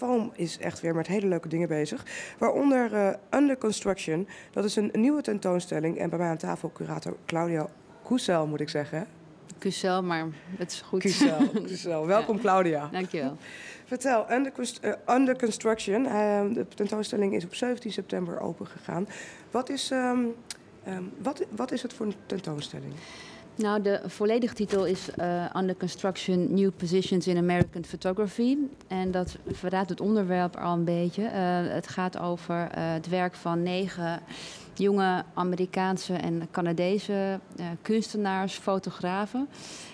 Foam is echt weer met hele leuke dingen bezig. Waaronder Under Construction. Dat is een nieuwe tentoonstelling. En bij mij aan tafel curator Claudia Koesel, moet ik zeggen. Kussel, maar het is goed. Kuesel. Welkom, ja. Claudia. Dankjewel. Vertel, Under Construction. De tentoonstelling is op 17 september open gegaan. Wat is het voor een tentoonstelling? Nou, de volledige titel is Under Construction New Positions in American Photography. En dat verraadt het onderwerp al een beetje. Het gaat over het werk van 9 jonge Amerikaanse en Canadese kunstenaars, fotografen.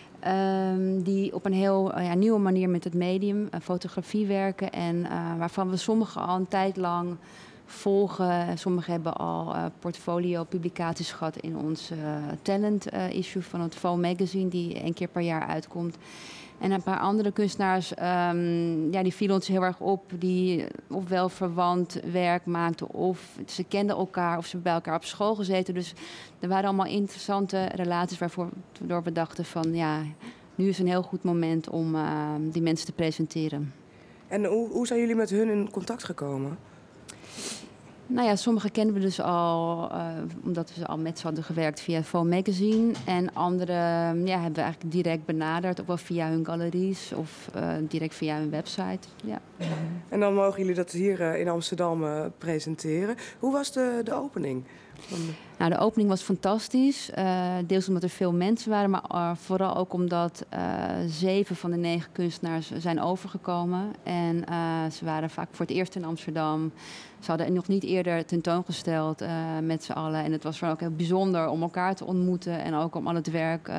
Die op een heel nieuwe manier met het medium fotografie werken. En waarvan we sommigen al een tijd lang volgen. Sommigen hebben al portfolio-publicaties gehad in ons talent-issue van het Foam Magazine, die 1 keer per jaar uitkomt. En een paar andere kunstenaars, die vielen ons heel erg op. Die ofwel verwant werk maakten, of ze kenden elkaar, of ze bij elkaar op school gezeten. Dus er waren allemaal interessante relaties waardoor we dachten van, ja, nu is een heel goed moment om die mensen te presenteren. En hoe zijn jullie met hun in contact gekomen? Nou ja, sommigen kennen we dus al, omdat we al met ze hadden gewerkt via Foam Magazine. En anderen hebben we eigenlijk direct benaderd, ook wel via hun galeries of direct via hun website. Ja. En dan mogen jullie dat hier in Amsterdam presenteren. Hoe was de opening? Nou, de opening was fantastisch. Deels omdat er veel mensen waren, maar vooral ook omdat 7 van de 9 kunstenaars zijn overgekomen. En ze waren vaak voor het eerst in Amsterdam. Ze hadden nog niet eerder tentoongesteld met z'n allen. En het was ook heel bijzonder om elkaar te ontmoeten en ook om al het werk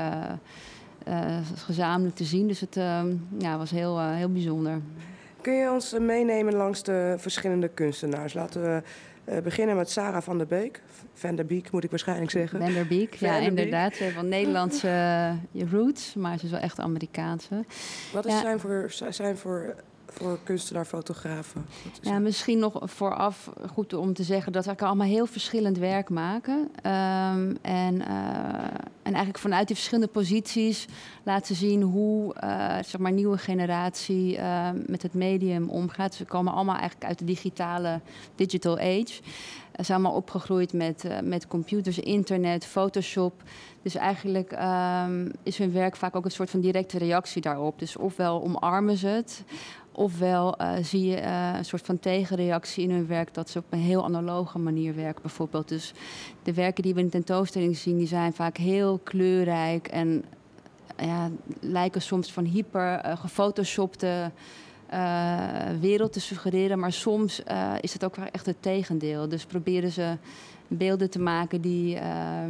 gezamenlijk te zien. Dus het was heel bijzonder. Kun je ons meenemen langs de verschillende kunstenaars? Laten we beginnen met Sarah van der Beek. Van der Beek moet ik waarschijnlijk zeggen. Van der Beek, ja, inderdaad. Ze heeft wel Nederlandse roots, maar ze is wel echt Amerikaanse. Wat is zijn voor kunstenaar, fotografen? Ja, misschien nog vooraf goed om te zeggen dat ze allemaal heel verschillend werk maken. En eigenlijk vanuit die verschillende posities laten ze zien hoe nieuwe generatie met het medium omgaat. Ze komen allemaal eigenlijk uit de digital age. Ze zijn allemaal opgegroeid met computers, internet, Photoshop. Dus eigenlijk is hun werk vaak ook een soort van directe reactie daarop. Dus ofwel omarmen ze het, ofwel zie je een soort van tegenreactie in hun werk dat ze op een heel analoge manier werken bijvoorbeeld. Dus de werken die we in de tentoonstelling zien, die zijn vaak heel kleurrijk en lijken soms van hyper gefotoshopte wereld te suggereren. Maar soms is het ook wel echt het tegendeel. Dus proberen ze beelden te maken die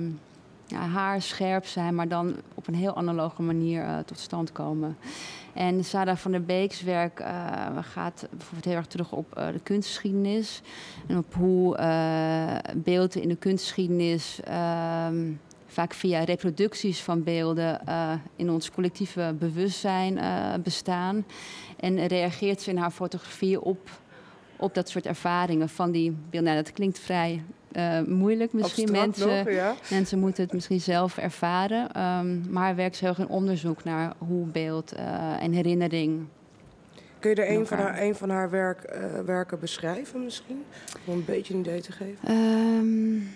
haarscherp zijn, maar dan op een heel analoge manier tot stand komen. En Sarah van der Beek's werk gaat bijvoorbeeld heel erg terug op de kunstgeschiedenis. En op hoe beelden in de kunstgeschiedenis vaak via reproducties van beelden in ons collectieve bewustzijn bestaan. En reageert ze in haar fotografie op dat soort ervaringen van die beelden. Nou, dat klinkt vrij moeilijk misschien. Mensen moeten het misschien zelf ervaren. Maar haar werk is heel erg een onderzoek naar hoe beeld en herinnering. Kun je er een van haar werken beschrijven misschien? Om een beetje een idee te geven.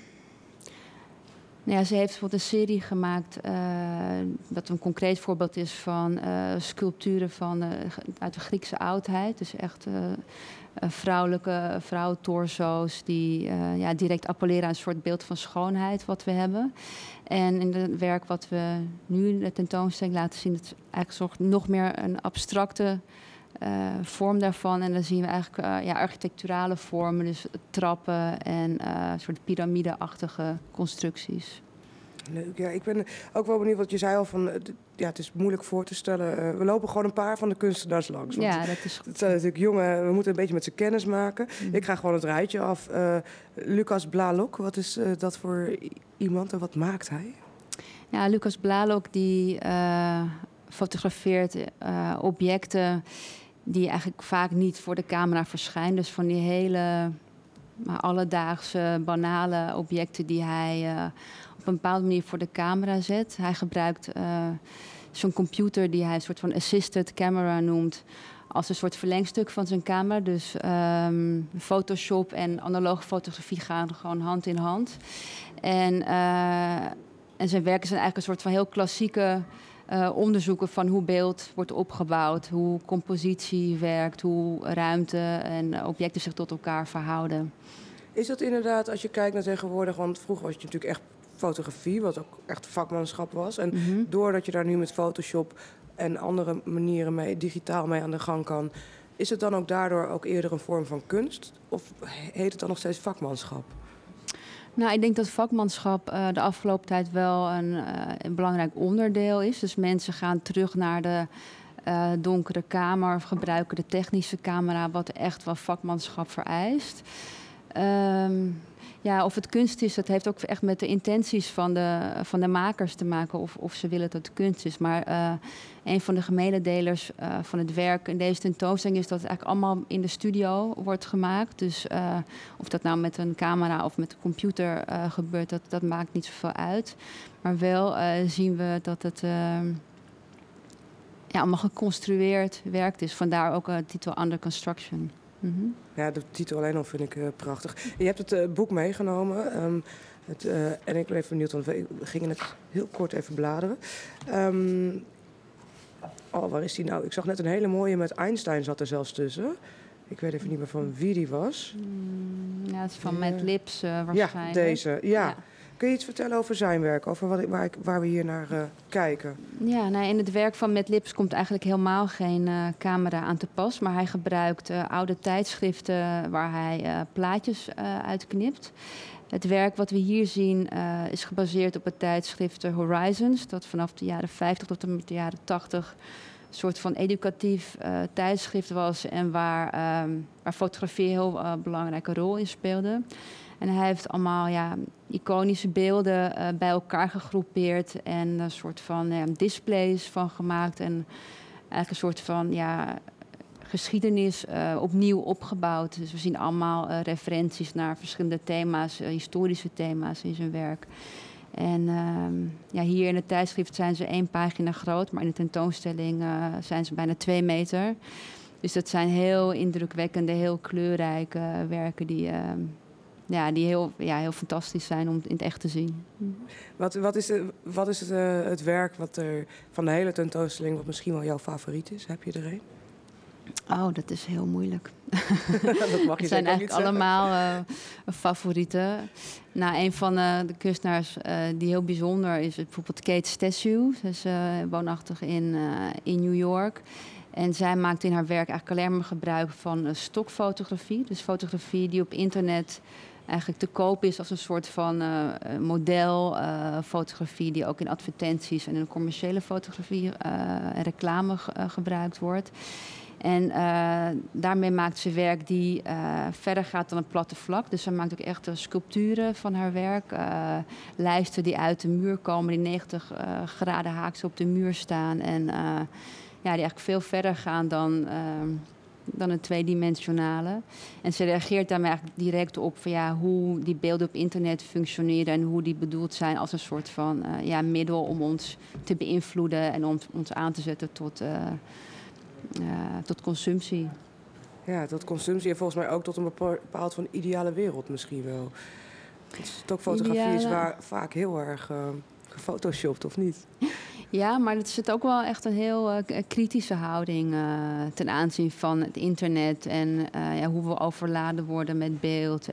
Ze heeft bijvoorbeeld een serie gemaakt dat een concreet voorbeeld is van sculpturen uit de Griekse oudheid. Dus echt vrouwelijke vrouwentorso's die direct appelleren aan een soort beeld van schoonheid wat we hebben. En in het werk wat we nu in de tentoonstelling laten zien, het is eigenlijk nog meer een abstracte vorm daarvan. En dan zien we eigenlijk architecturale vormen, dus trappen en soort piramide-achtige constructies. Leuk, ja. Ik ben ook wel benieuwd, wat je zei al van, het is moeilijk voor te stellen. We lopen gewoon een paar van de kunstenaars langs. Ja, dat is goed. Het zijn natuurlijk jongen, we moeten een beetje met ze kennis maken. Mm-hmm. Ik ga gewoon het rijtje af. Lucas Blalok, wat is dat voor iemand en wat maakt hij? Ja, Lucas Blalok die fotografeert objecten die eigenlijk vaak niet voor de camera verschijnen. Dus van die hele alledaagse, banale objecten die hij op een bepaalde manier voor de camera zet. Hij gebruikt zo'n computer die hij een soort van assisted camera noemt als een soort verlengstuk van zijn camera. Dus Photoshop en analoge fotografie gaan gewoon hand in hand. En zijn werken zijn eigenlijk een soort van heel klassieke onderzoeken van hoe beeld wordt opgebouwd, hoe compositie werkt, hoe ruimte en objecten zich tot elkaar verhouden. Is dat inderdaad, als je kijkt naar tegenwoordig, want vroeger was het natuurlijk echt fotografie, wat ook echt vakmanschap was. En doordat je daar nu met Photoshop en andere manieren mee, digitaal mee aan de gang kan, is het dan ook daardoor ook eerder een vorm van kunst? Of heet het dan nog steeds vakmanschap? Nou, ik denk dat vakmanschap de afgelopen tijd wel een belangrijk onderdeel is. Dus mensen gaan terug naar de donkere kamer of gebruiken de technische camera, wat echt wel vakmanschap vereist. Of het kunst is, dat heeft ook echt met de intenties van de makers te maken of ze willen dat het kunst is. Maar een van de gemededelers van het werk in deze tentoonstelling is dat het eigenlijk allemaal in de studio wordt gemaakt. Dus of dat nou met een camera of met een computer gebeurt, dat maakt niet zoveel uit. Maar wel zien we dat het allemaal geconstrueerd werk is. Vandaar ook de titel Under Construction. Mm-hmm. Ja, de titel alleen al vind ik prachtig. Je hebt het boek meegenomen. En ik ben even benieuwd, want we gingen het heel kort even bladeren. Waar is die nou? Ik zag net een hele mooie met Einstein zat er zelfs tussen. Ik weet even niet meer van wie die was. Ja, het is van Mad Libs waarschijnlijk. Ja, deze. Ja. Ja. Kun je iets vertellen over zijn werk? Over waar we hier naar kijken? Ja, in het werk van Mad Libs komt eigenlijk helemaal geen camera aan te pas. Maar hij gebruikt oude tijdschriften waar hij plaatjes uitknipt. Het werk wat we hier zien is gebaseerd op het tijdschrift Horizons. Dat vanaf de jaren 50 tot en met de jaren 80 een soort van educatief tijdschrift was. En waar fotografie een heel belangrijke rol in speelde. En hij heeft allemaal iconische beelden bij elkaar gegroepeerd en een soort van displays van gemaakt. En eigenlijk een soort van geschiedenis opnieuw opgebouwd. Dus we zien allemaal referenties naar verschillende thema's, historische thema's in zijn werk. En hier in het tijdschrift zijn ze 1 pagina groot, maar in de tentoonstelling zijn ze bijna 2 meter. Dus dat zijn heel indrukwekkende, heel kleurrijke werken die heel fantastisch zijn om in het echt te zien. Wat is het werk wat er van de hele tentoonstelling wat misschien wel jouw favoriet is? Heb je er een? Oh, dat is heel moeilijk. Dat mag je het zijn eigenlijk niet allemaal favorieten. Nou, een van de kunstenaars die heel bijzonder is bijvoorbeeld Kate Stashue. Ze is woonachtig in New York. En zij maakt in haar werk eigenlijk alleen maar gebruik van stokfotografie. Dus fotografie die op internet eigenlijk te koop is als een soort van modelfotografie die ook in advertenties en in commerciële fotografie en reclame gebruikt wordt. En daarmee maakt ze werk die verder gaat dan een platte vlak. Dus ze maakt ook echt sculpturen van haar werk. Lijsten die uit de muur komen, die 90 graden haaks op de muur staan. En die eigenlijk veel verder gaan dan een tweedimensionale. En ze reageert daarmee eigenlijk direct op van, hoe die beelden op internet functioneren en hoe die bedoeld zijn als een soort van middel om ons te beïnvloeden en om ons aan te zetten tot consumptie. Ja, tot consumptie en volgens mij ook tot een bepaald van ideale wereld misschien wel. Stokfotografie is waar vaak heel erg gefotoshopt, of niet? Ja, maar het zit ook wel echt een heel kritische houding ten aanzien van het internet en hoe we overladen worden met beeld.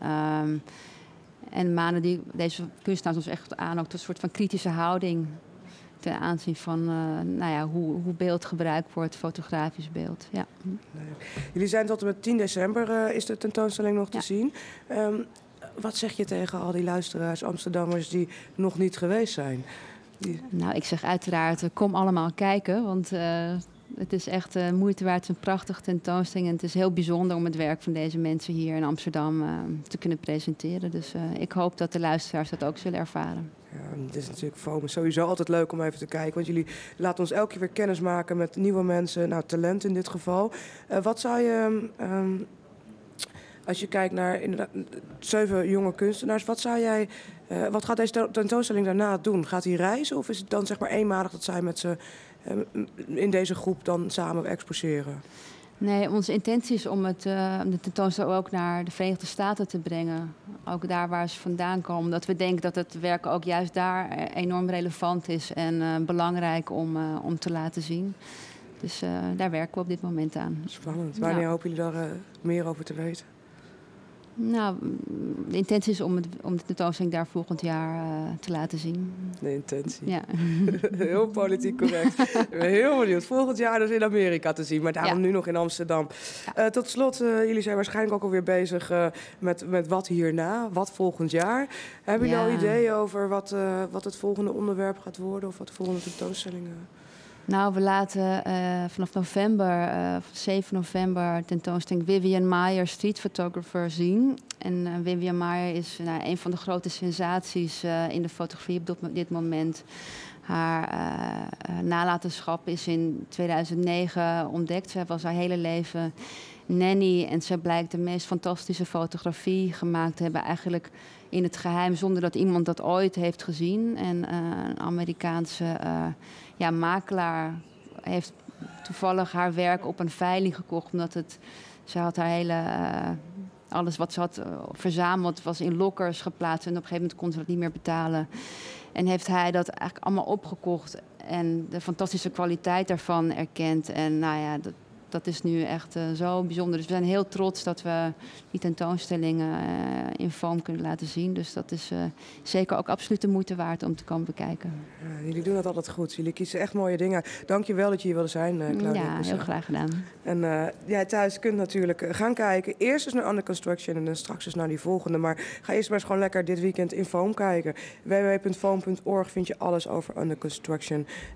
En manen die deze kunstenaars ons echt aan, ook tot een soort van kritische houding ten aanzien van hoe beeld gebruikt wordt, fotografisch beeld. Ja. Jullie zijn tot en met 10 december is de tentoonstelling nog te zien. Wat zeg je tegen al die luisteraars, Amsterdammers die nog niet geweest zijn? Nou, ik zeg uiteraard, kom allemaal kijken, want het is echt moeite waard. Het is een prachtige tentoonstelling en het is heel bijzonder om het werk van deze mensen hier in Amsterdam te kunnen presenteren. Dus ik hoop dat de luisteraars dat ook zullen ervaren. Ja, het is natuurlijk voor me sowieso altijd leuk om even te kijken. Want jullie laten ons elke keer weer kennis maken met nieuwe mensen. talent in dit geval. Wat zou je, als je kijkt naar inderdaad 7 jonge kunstenaars, wat gaat deze tentoonstelling daarna doen? Gaat hij reizen of is het dan zeg maar eenmalig dat zij met ze in deze groep dan samen exposeren? Nee, onze intentie is om de tentoonstelling ook naar de Verenigde Staten te brengen. Ook daar waar ze vandaan komen. Omdat we denken dat het werk ook juist daar enorm relevant is en belangrijk om te laten zien. Dus daar werken we op dit moment aan. Spannend. Wanneer hopen jullie daar meer over te weten? Nou, de intentie is om de tentoonstelling daar volgend jaar te laten zien. De intentie. Ja. Heel politiek correct. Ik ben heel benieuwd. Volgend jaar dus in Amerika te zien, maar daarom nu nog in Amsterdam. Ja. Tot slot, jullie zijn waarschijnlijk ook alweer bezig met wat hierna, wat volgend jaar. Hebben jullie al ideeën over wat het volgende onderwerp gaat worden of wat de volgende tentoonstelling? Nou, we laten vanaf november, 7 november, tentoonstelling Vivian Maier, street photographer, zien. En Vivian Maier is een van de grote sensaties in de fotografie op dit moment. Haar nalatenschap is in 2009 ontdekt. Zij was haar hele leven nanny en zij blijkt de meest fantastische fotografie gemaakt te hebben, eigenlijk in het geheim, zonder dat iemand dat ooit heeft gezien. En een Amerikaanse makelaar heeft toevallig haar werk op een veiling gekocht, omdat ze had haar hele alles wat ze had verzameld was in lokkers geplaatst en op een gegeven moment kon ze dat niet meer betalen. En heeft hij dat eigenlijk allemaal opgekocht en de fantastische kwaliteit daarvan erkend. En nou ja, dat is nu echt zo bijzonder. Dus we zijn heel trots dat we die tentoonstellingen in Foam kunnen laten zien. Dus dat is zeker ook absoluut de moeite waard om te komen bekijken. Ja, jullie doen dat altijd goed. Jullie kiezen echt mooie dingen. Dank je wel dat je hier wilde zijn, Claudia. Ja, heel graag gedaan. En jij thuis kunt natuurlijk gaan kijken. Eerst eens naar Under Construction en dan straks eens naar die volgende. Maar ga eerst maar eens gewoon lekker dit weekend in Foam kijken. www.foam.org vind je alles over Under Construction.